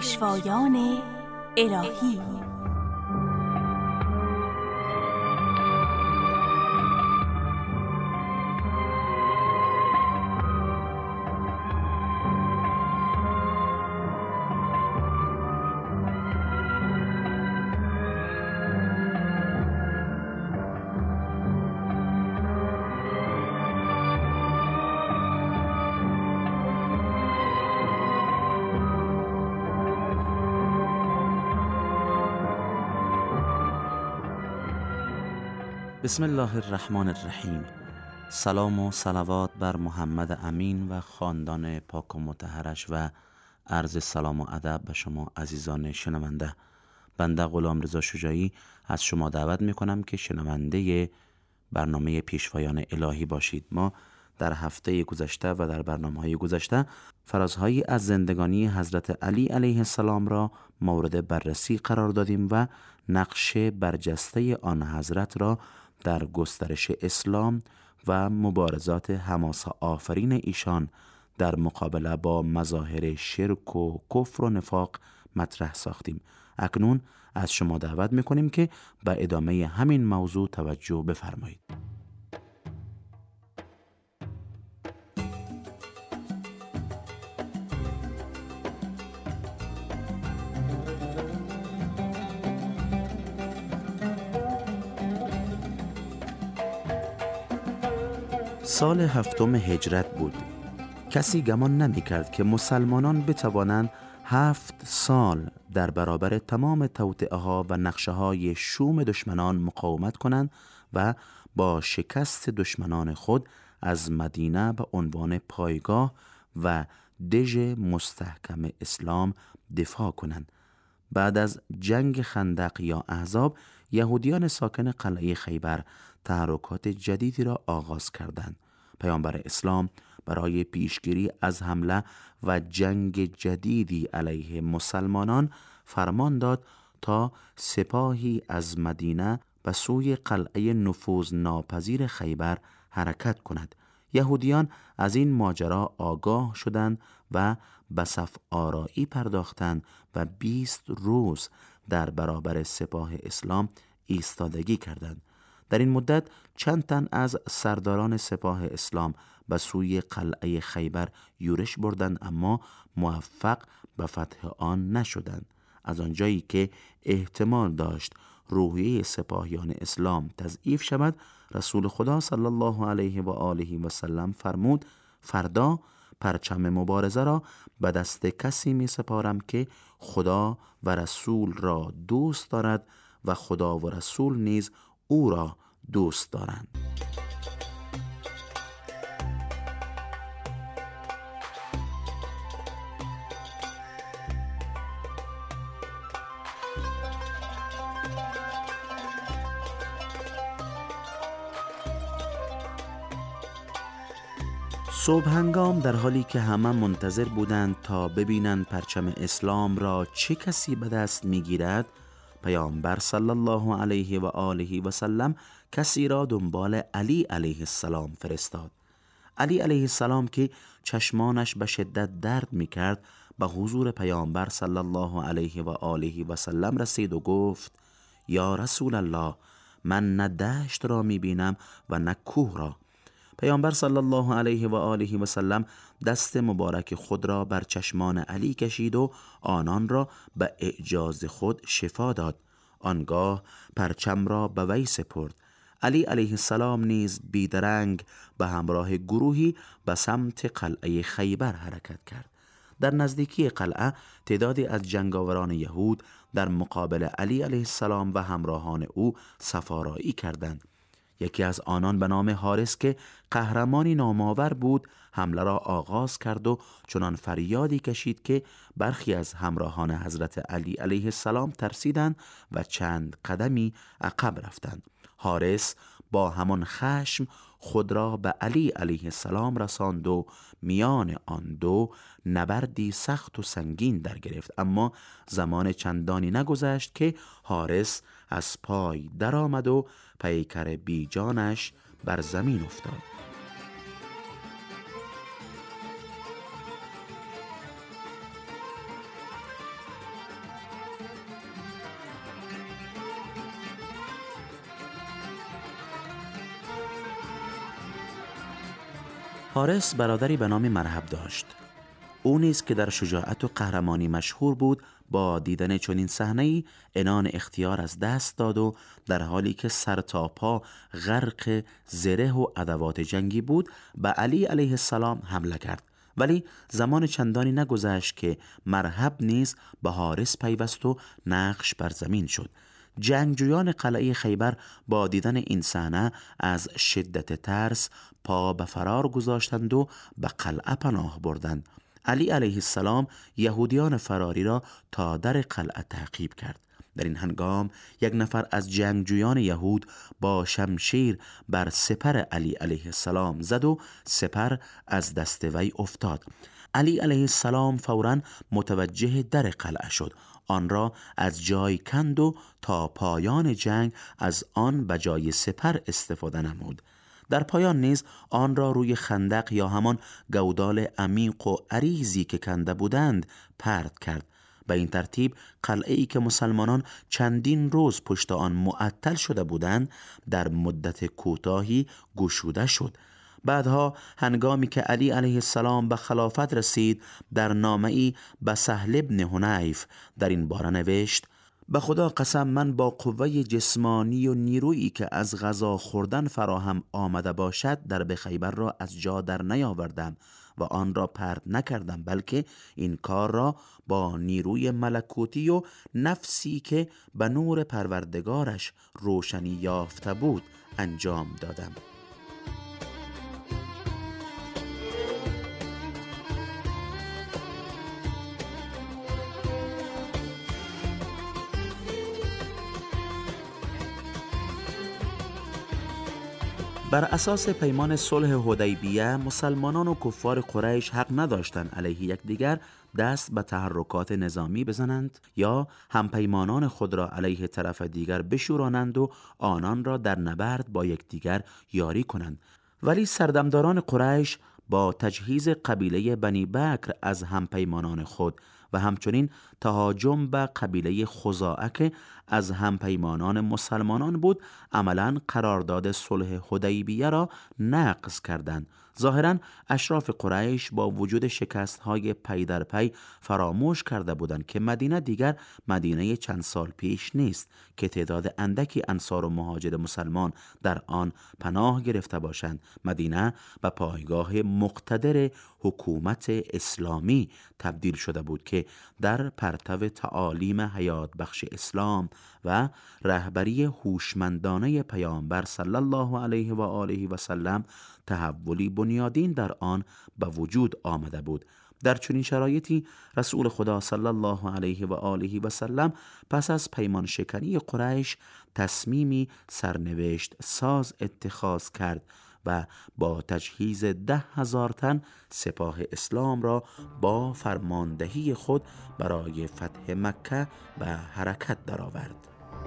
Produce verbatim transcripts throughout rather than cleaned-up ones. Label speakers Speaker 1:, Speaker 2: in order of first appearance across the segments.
Speaker 1: پیشوایان الهی.
Speaker 2: بسم الله الرحمن الرحیم. سلام و صلوات بر محمد امین و خاندان پاک و مطهرش و عرض سلام و ادب به شما عزیزان شنونده. بنده غلام رضا شجاعی از شما دعوت میکنم که شنونده برنامه پیشوایان الهی باشید. ما در هفته گذشته و در برنامه‌های گذشته فرازهایی از زندگانی حضرت علی علیه السلام را مورد بررسی قرار دادیم و نقش برجسته آن حضرت را در گسترش اسلام و مبارزات حماسه آفرین ایشان در مقابله با مظاهر شرک و کفر و نفاق مطرح ساختیم. اکنون از شما دعوت میکنیم که به ادامه همین موضوع توجه بفرمایید. سال هفتم هجرت بود. کسی گمان نمی کرد که مسلمانان بتوانند هفت سال در برابر تمام توطئه ها و نقشه های شوم دشمنان مقاومت کنند و با شکست دشمنان خود از مدینه به عنوان پایگاه و دژ مستحکم اسلام دفاع کنند. بعد از جنگ خندق یا احزاب، یهودیان ساکن قلعه خیبر تحرکات جدیدی را آغاز کردند. پیامبر اسلام برای پیشگیری از حمله و جنگ جدیدی علیه مسلمانان فرمان داد تا سپاهی از مدینه به سوی قلعه نفوذ ناپذیر خیبر حرکت کند. یهودیان از این ماجرا آگاه شدند و به صف آرایی پرداختند و بیست روز در برابر سپاه اسلام ایستادگی کردند. در این مدت چند تن از سرداران سپاه اسلام به سوی قلعه خیبر یورش بردند، اما موفق به فتح آن نشدند. از آنجایی که احتمال داشت روحیه سپاهیان اسلام تضعیف شود، رسول خدا صلی الله علیه و آله و سلم فرمود: فردا پرچم مبارزه را به دست کسی می سپارم که خدا و رسول را دوست دارد و خدا و رسول نیز او را دوست دارند. صبح هنگام در حالی که همه منتظر بودند تا ببینند پرچم اسلام را چه کسی به دست میگیرد، پیامبر صلی الله علیه و آله و سلم کسی را دنبال علی علیه السلام فرستاد. علی علیه السلام که چشمانش به شدت درد میکرد، به حضور پیامبر صلی الله علیه و آله و سلم رسید و گفت: یا رسول الله، من نه دشت را میبینم و نه کوه را. پیامبر صلی الله علیه و آله و سلم دست مبارک خود را بر چشمان علی کشید و آنان را به اعجاز خود شفا داد. آنگاه پرچم را به وی سپرد. علی علیه السلام نیز بیدرنگ به همراه گروهی به سمت قلعه خیبر حرکت کرد. در نزدیکی قلعه تعدادی از جنگاوران یهود در مقابل علی علیه السلام و همراهان او صف آرایی کردند. یکی از آنان به نام حارس که قهرمانی نامآور بود حمله را آغاز کرد و چنان فریادی کشید که برخی از همراهان حضرت علی علیه السلام ترسیدند و چند قدمی عقب رفتند. حارس با همان خشم خود را به علی علیه السلام رساند و میان آن دو نبردی سخت و سنگین در گرفت، اما زمان چندانی نگذشت که حارس از پای درآمد و پیکر بیجانش بر زمین افتاد. حارس برادری به نام مرحب داشت. او نیز که در شجاعت و قهرمانی مشهور بود، با دیدن چنین صحنه‌ای عنان اختیار از دست داد و در حالی که سر تا پا غرق زره و ادوات جنگی بود به علی علیه السلام حمله کرد. ولی زمان چندانی نگذشت که مرحب نیز به حارس پیوست و نقش بر زمین شد. جنگجویان قلعه خیبر با دیدن این صحنه از شدت ترس پا به فرار گذاشتند و به قلعه پناه بردند. علی علیه السلام یهودیان فراری را تا در قلعه تعقیب کرد. در این هنگام یک نفر از جنگجویان یهود با شمشیر بر سپر علی علیه السلام زد و سپر از دست وی افتاد. علی علیه السلام فوراً متوجه در قلعه شد، آن را از جای کند و تا پایان جنگ از آن به جای سپر استفاده نمود. در پایان نیز آن را روی خندق یا همان گودال عمیق و عریضی که کنده بودند پرت کرد. به این ترتیب قلعه‌ای که مسلمانان چندین روز پشت آن معطل شده بودند در مدت کوتاهی گشوده شد. بعدها هنگامی که علی علیه السلام به خلافت رسید، در نامه‌ای به سهل ابن حنیف در این باره نوشت: به خدا قسم، من با قوه جسمانی و نیرویی که از غذا خوردن فراهم آمده باشد در به خیبر را از جا در نیاوردم و آن را پرت نکردم، بلکه این کار را با نیروی ملکوتی و نفسی که به نور پروردگارش روشنی یافته بود انجام دادم. بر اساس پیمان صلح حدیبیه، مسلمانان و کفار قریش حق نداشتند علیه یکدیگر دست به تحرکات نظامی بزنند یا همپیمانان خود را علیه طرف دیگر بشورانند و آنان را در نبرد با یکدیگر یاری کنند. ولی سردمداران قریش با تجهیز قبیله بنی بکر از همپیمانان خود و همچنین تهاجم به قبیله خزاعه که از همپیمانان مسلمانان بود، عملاً قرارداد صلح حدیبیه را نقض کردند. ظاهراً اشراف قریش با وجود شکست‌های پی در پی فراموش کرده بودند که مدینه دیگر مدینه چند سال پیش نیست که تعداد اندکی انصار و مهاجر مسلمان در آن پناه گرفته باشند. مدینه به پایگاه مقتدر حکومت اسلامی تبدیل شده بود که در پرتو تعالیم حیات بخش اسلام و رهبری هوشمندانه پیامبر صلی الله علیه و آله و سلم تحولی بنیادین در آن به وجود آمده بود. در چنین شرایطی رسول خدا صلی الله علیه و آله و سلم پس از پیمان شکنی قریش تصمیمی سرنوشت ساز اتخاذ کرد و با تجهیز ده هزار تن سپاه اسلام را با فرماندهی خود برای فتح مکه به حرکت درآورد.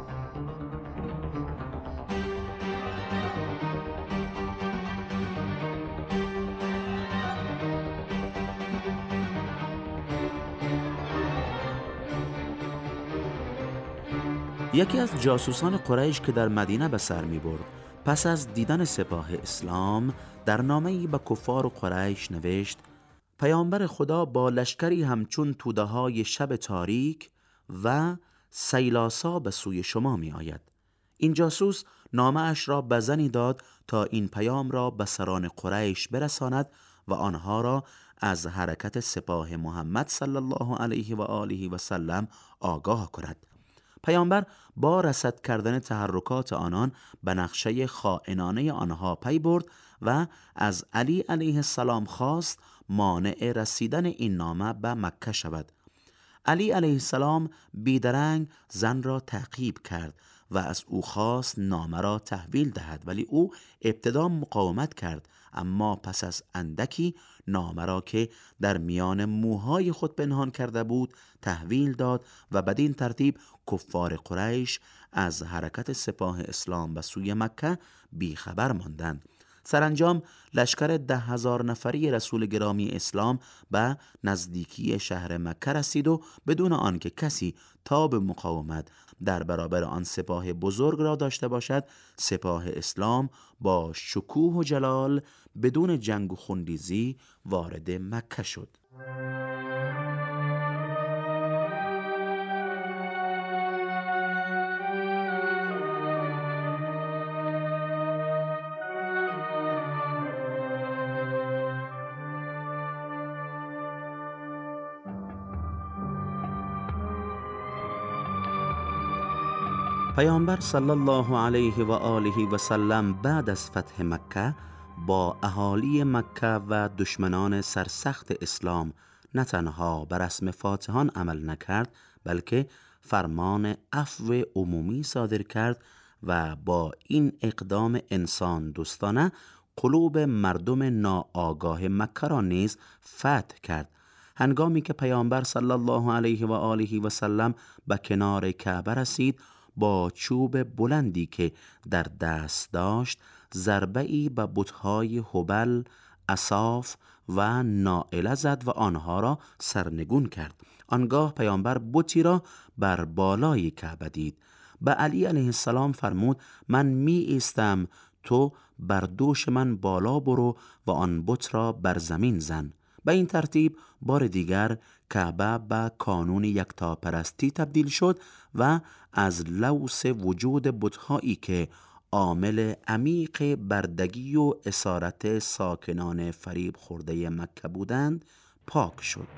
Speaker 2: یکی از جاسوسان قریش که در مدینه به سر می برد، پس از دیدن سپاه اسلام در نامه‌ای به کفار و قریش نوشت: پیامبر خدا با لشکری همچون توده های شب تاریک و سیلاسا به سوی شما می آید. این جاسوس نامه اش را به زنی داد تا این پیام را به سران قریش برساند و آنها را از حرکت سپاه محمد صلی الله علیه و آله و سلم آگاه کند. پیامبر با رصد کردن تحرکات آنان به نقشه خائنانه آنها پی برد و از علی علیه السلام خواست مانع رسیدن این نامه به مکه شود. علی علیه السلام بیدرنگ زن را تعقیب کرد و از او خواست نامه را تحویل دهد، ولی او ابتدا مقاومت کرد، اما پس از اندکی نامه را که در میان موهای خود پنهان کرده بود تحویل داد و بدین ترتیب کفار قریش از حرکت سپاه اسلام به سوی مکه بیخبر ماندند. سرانجام لشکر ده هزار نفری رسول گرامی اسلام به نزدیکی شهر مکه رسید و بدون آنکه کسی تاب مقاومت در برابر آن سپاه بزرگ را داشته باشد، سپاه اسلام با شکوه و جلال بدون جنگ و خونریزی وارد مکه شد. پیامبر صلی الله علیه و آله و سلم بعد از فتح مکه با اهالی مکه و دشمنان سرسخت اسلام نه تنها بر رسم فاتحان عمل نکرد، بلکه فرمان عفو عمومی صادر کرد و با این اقدام انسان دوستانه قلوب مردم ناآگاه مکه را نیز فتح کرد. هنگامی که پیامبر صلی الله علیه و آله و سلم به کنار کعبه رسید، با چوب بلندی که در دست داشت ضربه‌ای به بت‌های هبل، اصاف و نائله زد و آنها را سرنگون کرد. آنگاه پیامبر بتی را بر بالای کعبه دید. به علی علیه السلام فرمود: من می ایستم، تو بر دوش من بالا برو و آن بت را بر زمین زن. به این ترتیب بار دیگر کعبه به کانون یکتاپرستی تبدیل شد و از لوث وجود بت‌هایی که عامل عمیق بردگی و اسارت ساکنان فریب خورده مکه بودند پاک شد.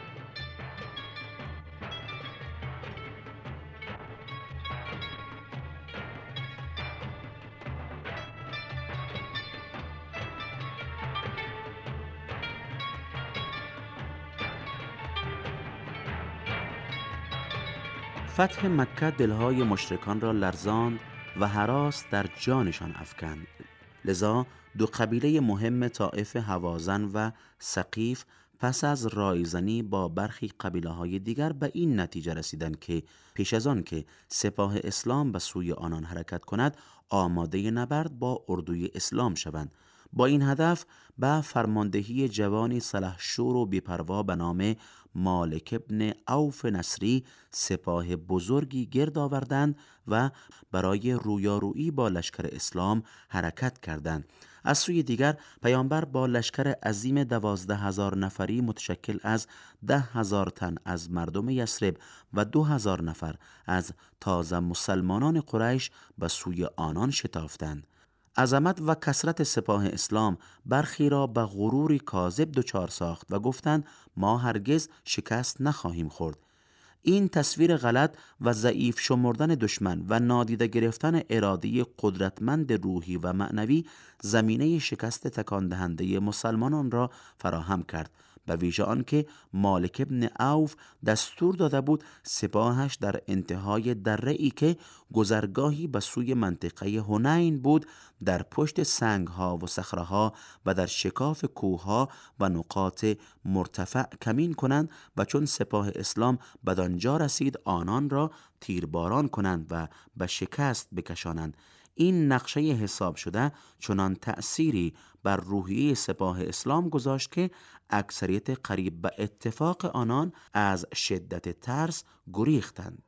Speaker 2: فتح مکه دلهای مشرکان را لرزاند و هراس در جانشان افکند. لذا دو قبیله مهم طائف هوازن و ثقیف پس از رایزنی با برخی قبیله های دیگر به این نتیجه رسیدند که پیش از آن که سپاه اسلام به سوی آنان حرکت کند، آماده نبرد با اردوی اسلام شوند. با این هدف به فرماندهی جوانی سلحشور و بی‌پروا به نام مالک ابن عوف نصری سپاه بزرگی گرد آوردند و برای رویارویی با لشکر اسلام حرکت کردند. از سوی دیگر پیامبر با لشکر عظیم دوازده هزار نفری متشکل از ده هزار تن از مردم یثرب و دو هزار نفر از تازه مسلمانان قریش به سوی آنان شتافتند. عظمت و کثرت سپاه اسلام برخی را به غروری کاذب دچار ساخت و گفتند ما هرگز شکست نخواهیم خورد. این تصویر غلط و ضعیف شمردن دشمن و نادیده گرفتن اراده قدرتمند روحی و معنوی زمینه شکست تکان دهنده مسلمانان را فراهم کرد، به ویژه آنکه مالک ابن عوف دستور داده بود سپاهش در انتهای دره‌ای که گذرگاهی به سوی منطقه حنین بود در پشت سنگها و صخره‌ها و در شکاف کوه‌ها و نقاط مرتفع کمین کنند و چون سپاه اسلام بدانجا رسید آنان را تیرباران کنند و به شکست بکشانند. این نقشه حساب شده چنان تأثیری بر روحیه سپاه اسلام گذاشت که اکثریت قریب به اتفاق آنان از شدت ترس گریختند.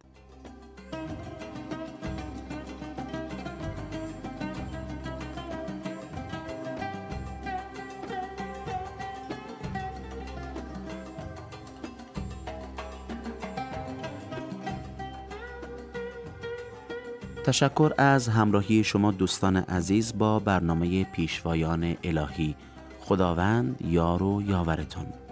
Speaker 2: تشکر از همراهی شما دوستان عزیز با برنامه پیشوایان الهی. خداوند یار و یاورتان.